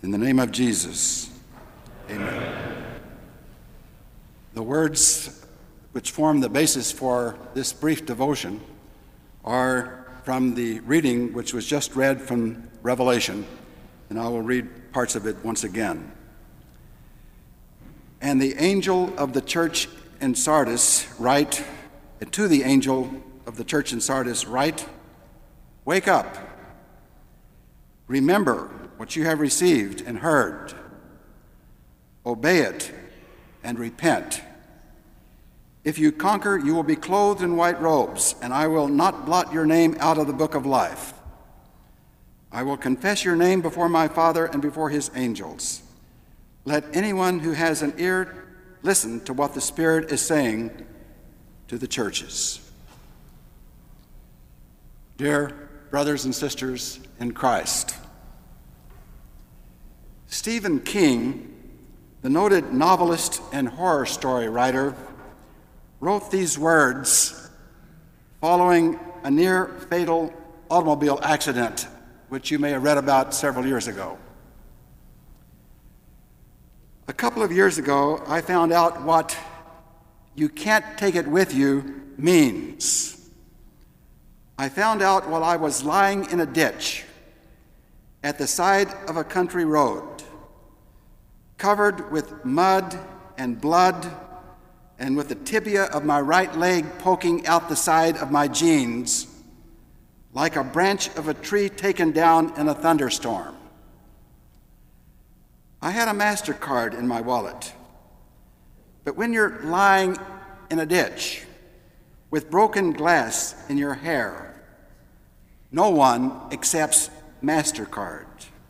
In the name of Jesus, amen. The words which form the basis for this brief devotion are from the reading which was just read from Revelation, and I will read parts of it once again. And the angel of the church in Sardis write, and to the angel of the church in Sardis write, "Wake up, remember what you have received and heard. Obey it and repent. If you conquer, you will be clothed in white robes, and I will not blot your name out of the book of life. I will confess your name before my Father and before his angels. Let anyone who has an ear listen to what the Spirit is saying to the churches." Dear brothers and sisters in Christ, Stephen King, the noted novelist and horror story writer, wrote these words following a near-fatal automobile accident, which you may have read about several years ago. A couple of years ago, I found out what "you can't take it with you" means. I found out while I was lying in a ditch at the side of a country road, covered with mud and blood, and with the tibia of my right leg poking out the side of my jeans, like a branch of a tree taken down in a thunderstorm. I had a MasterCard in my wallet, but when you're lying in a ditch with broken glass in your hair, no one accepts MasterCard.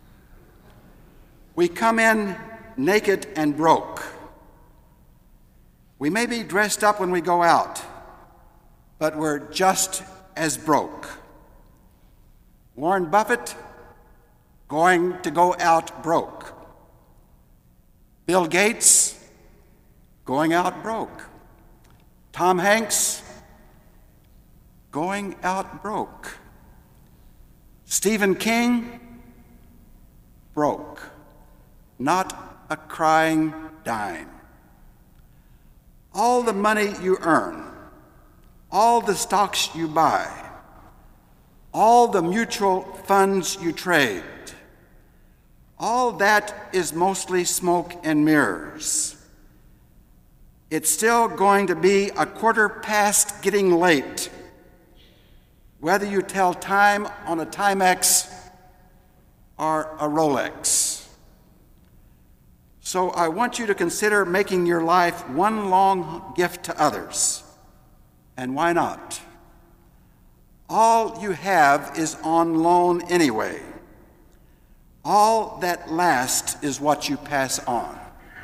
We come in naked and broke. We may be dressed up when we go out, but we're just as broke. Warren Buffett, going to go out broke. Bill Gates, going out broke. Tom Hanks, going out broke. Stephen King, broke. Not a crying dime. All the money you earn, all the stocks you buy, all the mutual funds you trade, all that is mostly smoke and mirrors. It's still going to be a quarter past getting late, whether you tell time on a Timex or a Rolex. So I want you to consider making your life one long gift to others. And why not? All you have is on loan anyway. All that lasts is what you pass on.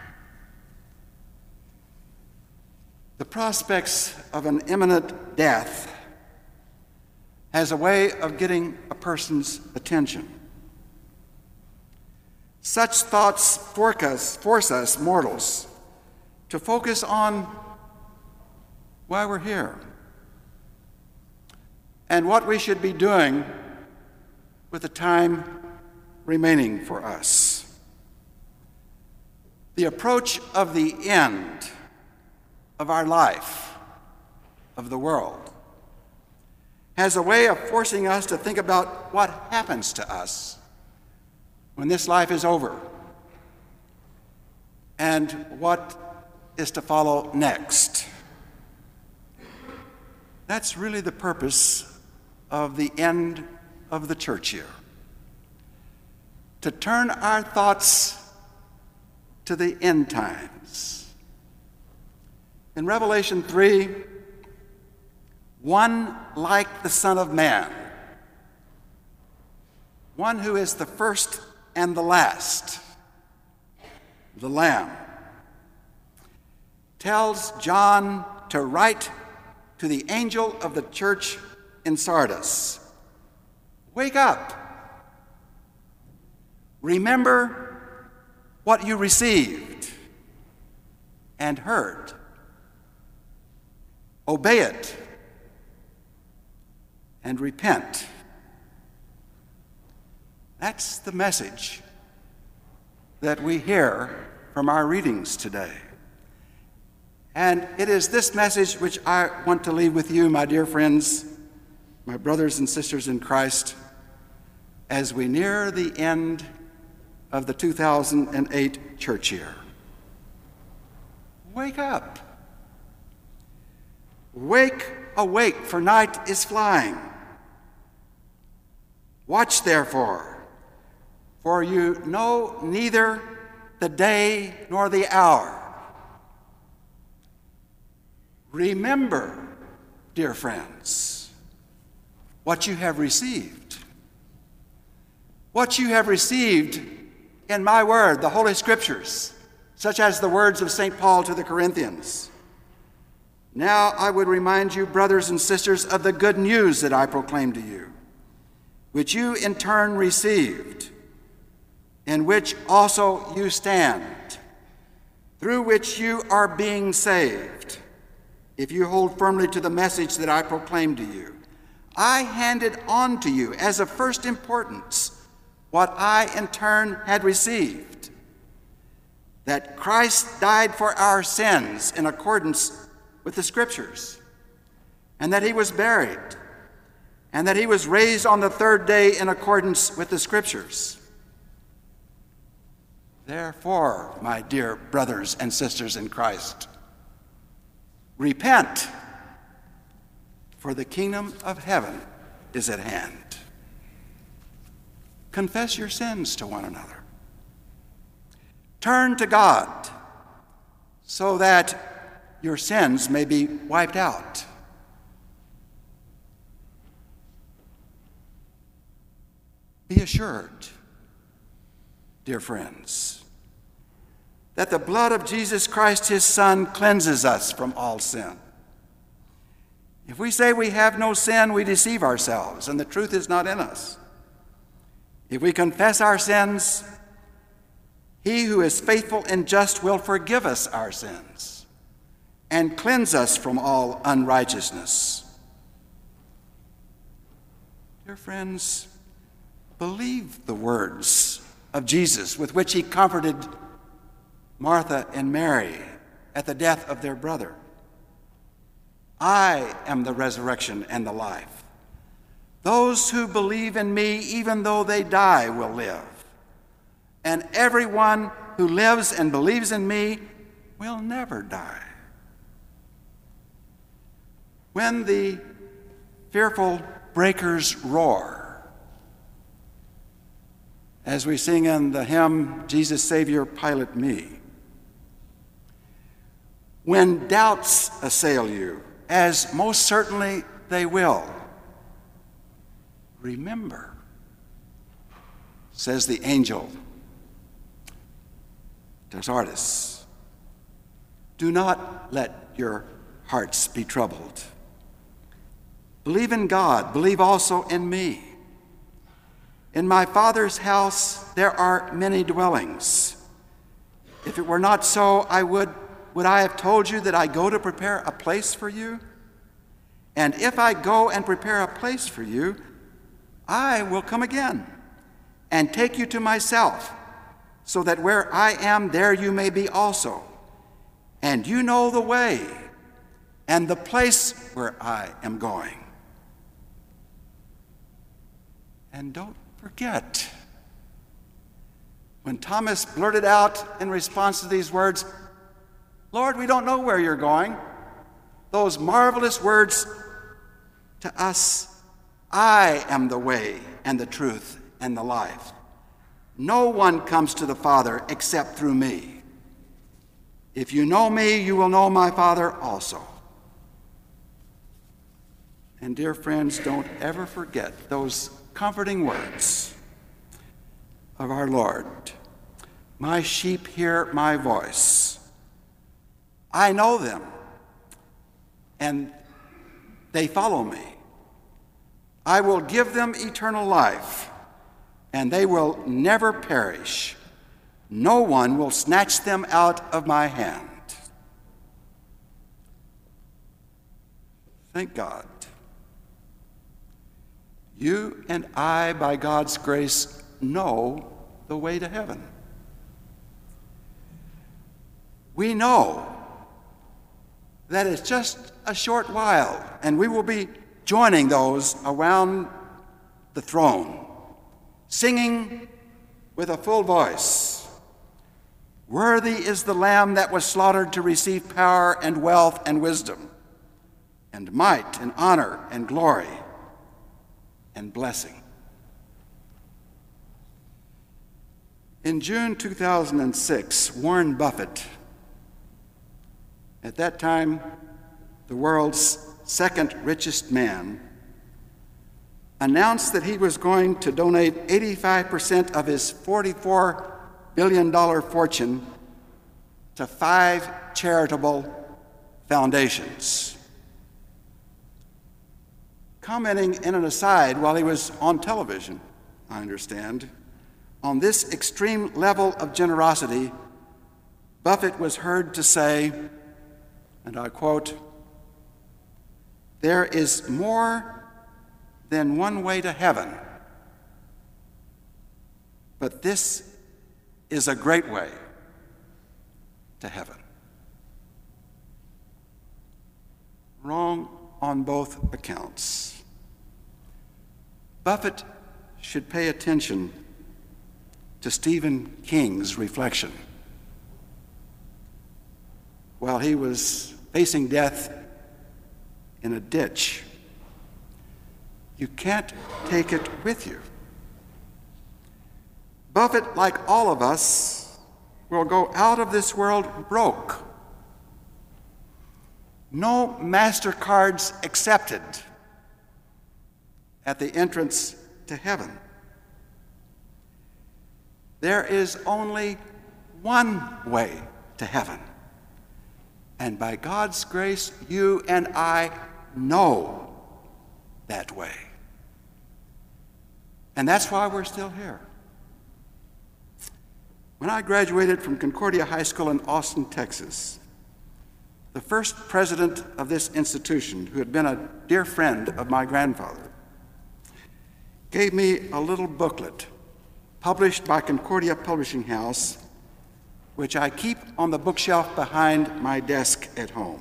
The prospects of an imminent death has a way of getting a person's attention. Such thoughts force us mortals to focus on why we're here and what we should be doing with the time remaining for us. The approach of the end of our life, of the world, has a way of forcing us to think about what happens to us when this life is over and what is to follow next. That's really the purpose of the end of the church year, to turn our thoughts to the end times. In Revelation 3, one like the Son of Man, one who is the first and the last, the Lamb, tells John to write to the angel of the church in Sardis, "Wake up. Remember what you received and heard. Obey it and repent." That's the message that we hear from our readings today. And it is this message which I want to leave with you, my dear friends, my brothers and sisters in Christ, as we near the end of the 2008 church year. Wake up. Wake awake, for night is flying. Watch therefore, for you know neither the day nor the hour. Remember, dear friends, what you have received. What you have received in my word, the Holy Scriptures, such as the words of St. Paul to the Corinthians. Now I would remind you, brothers and sisters, of the good news that I proclaim to you, which you in turn received, in which also you stand, through which you are being saved, if you hold firmly to the message that I proclaimed to you. I handed on to you as of first importance what I in turn had received, that Christ died for our sins in accordance with the Scriptures, and that he was buried, and that he was raised on the third day in accordance with the Scriptures. Therefore, my dear brothers and sisters in Christ, repent, for the kingdom of heaven is at hand. Confess your sins to one another. Turn to God so that your sins may be wiped out. Be assured, dear friends, that the blood of Jesus Christ, his Son, cleanses us from all sin. If we say we have no sin, we deceive ourselves, and the truth is not in us. If we confess our sins, he who is faithful and just will forgive us our sins and cleanse us from all unrighteousness. Dear friends, believe the words of Jesus with which he comforted Martha and Mary at the death of their brother. I am the resurrection and the life. Those who believe in me, even though they die, will live. And everyone who lives and believes in me will never die. When the fearful breakers roar, as we sing in the hymn, Jesus Savior, Pilot Me, when doubts assail you, as most certainly they will, remember, says the angel to Sardis, do not let your hearts be troubled. Believe in God, believe also in me. In my Father's house there are many dwellings. If it were not so, would I have told you that I go to prepare a place for you? And if I go and prepare a place for you, I will come again and take you to myself, so that where I am, there you may be also. And you know the way and the place where I am going. And don't forget, when Thomas blurted out in response to these words, Lord, we don't know where you're going, those marvelous words to us, I am the way and the truth and the life. No one comes to the Father except through me. If you know me, you will know my Father also. And dear friends, don't ever forget those comforting words of our Lord. My sheep hear my voice. I know them, and they follow me. I will give them eternal life, and they will never perish. No one will snatch them out of my hand. Thank God. You and I, by God's grace, know the way to heaven. we know that it's just a short while, and we will be joining those around the throne, singing with a full voice, "Worthy is the Lamb that was slaughtered to receive power and wealth and wisdom, and might and honor and glory and blessing." In June 2006, Warren Buffett, at that time the world's second richest man, announced that he was going to donate 85% of his $44 billion fortune to 5 charitable foundations. Commenting in an aside while he was on television, I understand, on this extreme level of generosity, Buffett was heard to say, and I quote, "There is more than one way to heaven, but this is a great way to heaven." Wrong on both accounts. Buffett should pay attention to Stephen King's reflection while he was facing death in a ditch. You can't take it with you. Buffett, like all of us, will go out of this world broke. No MasterCards accepted at the entrance to heaven. There is only one way to heaven. And by God's grace, you and I know that way. And that's why we're still here. When I graduated from Concordia High School in Austin, Texas, the first president of this institution, who had been a dear friend of my grandfather, gave me a little booklet published by Concordia Publishing House, which I keep on the bookshelf behind my desk at home.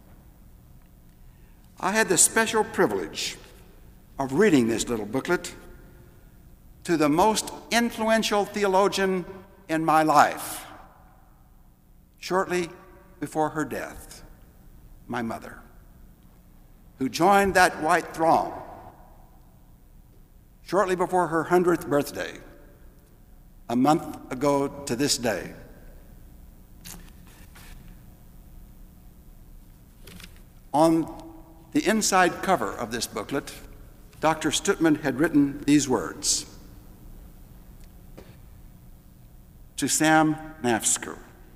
I had the special privilege of reading this little booklet to the most influential theologian in my life, shortly before her death, my mother, who joined that white throng shortly before her 100th birthday, a month ago to this day. On the inside cover of this booklet, Dr. Stutman had written these words: "To Sam Nafzger,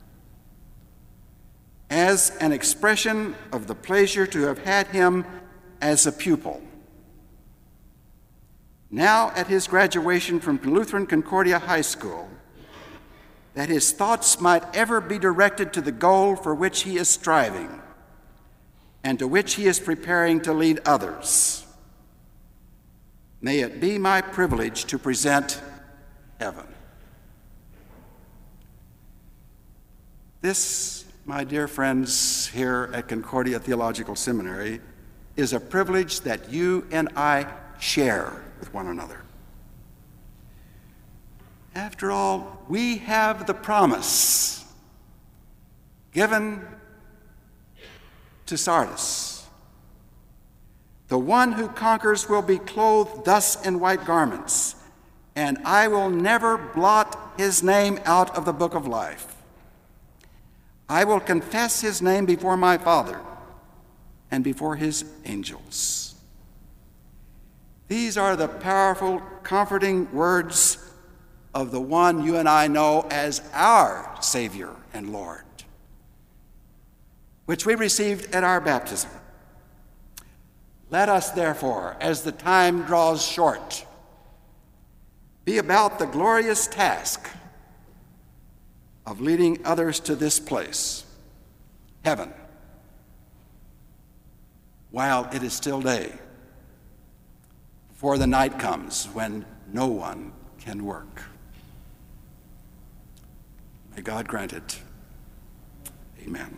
as an expression of the pleasure to have had him as a pupil, now at his graduation from Lutheran Concordia High School, that his thoughts might ever be directed to the goal for which he is striving and to which he is preparing to lead others. May it be my privilege to present heaven." This, my dear friends here at Concordia Theological Seminary, is a privilege that you and I share with one another. After all, we have the promise given to Sardis: "The one who conquers will be clothed thus in white garments, and I will never blot his name out of the book of life. I will confess his name before my Father and before his angels." These are the powerful, comforting words of the one you and I know as our Savior and Lord, which we received at our baptism. Let us, therefore, as the time draws short, be about the glorious task of leading others to this place, heaven, while it is still day, before the night comes when no one can work. May God grant it. Amen.